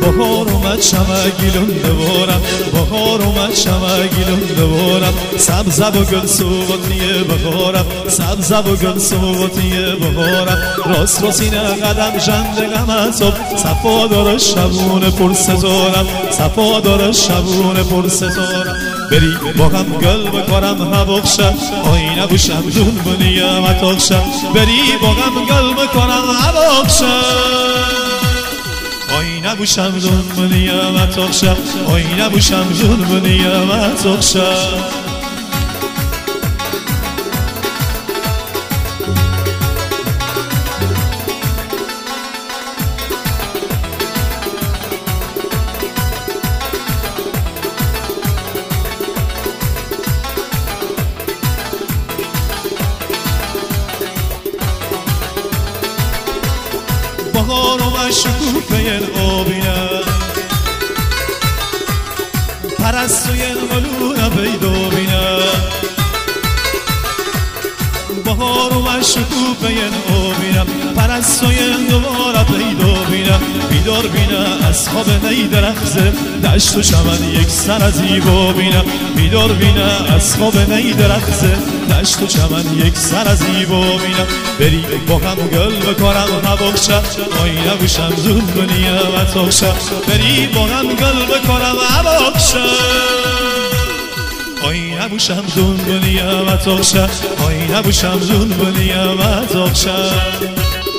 bahor omad shamagilun devoram bahor omad shamagilun devoram sabza و گل سوتیه بهارم سبز و گل سوتیه بهارم راست راسینه قدم جندگم اصاب صفا داره شبون پر ستارم صفا داره شبون پر ستارم بری با هم گل بکارم هواخشم آینه بوشم دون بنیم اتاخشم بری با هم گل بکارم هواخشم آینه بوشم دون بنیم اتاخشم آینه بوشم دون بنیم اتاخشم بهار و شکوفه آبینه پرستوی ملونه پیدا بینه بهار و شکوفه آبینه پرستوی دوباره پیدا بینه بیدار بینه از خواب نی درخزه دشت و چمن یک سر از زیبا بینه بیدار بینه از خواب نی درخزه دشت و چمن یک سر از زیبا بینه بری با هم گل بکارم هواخشم آینه بوشم زون بنیم اتاخشم بری با هم گل بکارم هواخشم آینه بوشم زون بنیم اتاخشم آینه بوشم زون بنیم اتاخشم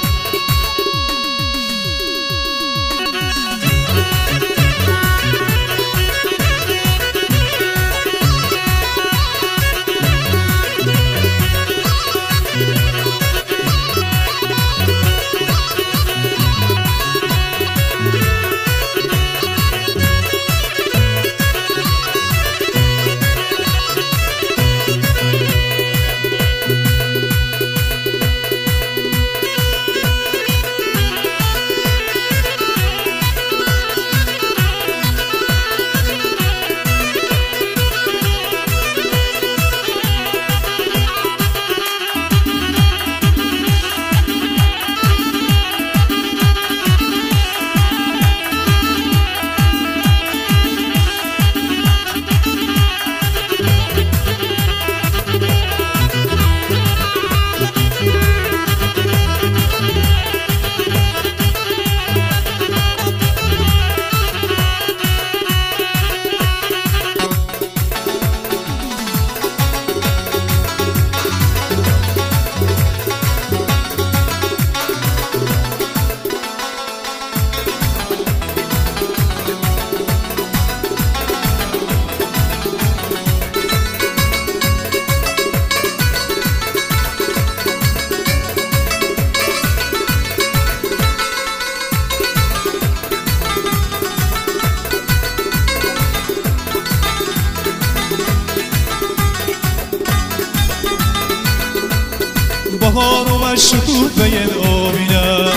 بهار و شکوفه آبینه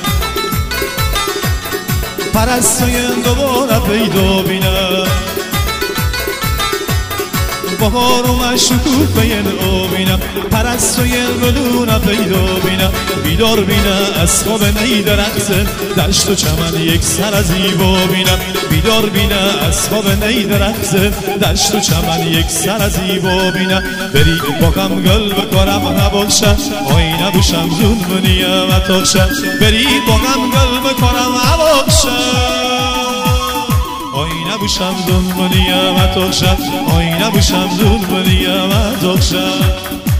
پرستوی دوباره پیدا بینه بهار و شکوفه آبینه پرستوی گلونه پیدا بینه بیدار بینه از خواب نی درخزه دشت و چمن یک سر از زیبا بینه بیدار بینه از خواب نی درخزه دشت و چمن یک سر از زیبا بینه بری با هم گل بکارم هواخشم آینه بوشم زون بنیم اتاخشم بری با هم گل بکارم هواخشم آینه بوشم زون بنیم اتاخشم آینه بوشم زون بنیم اتاخشم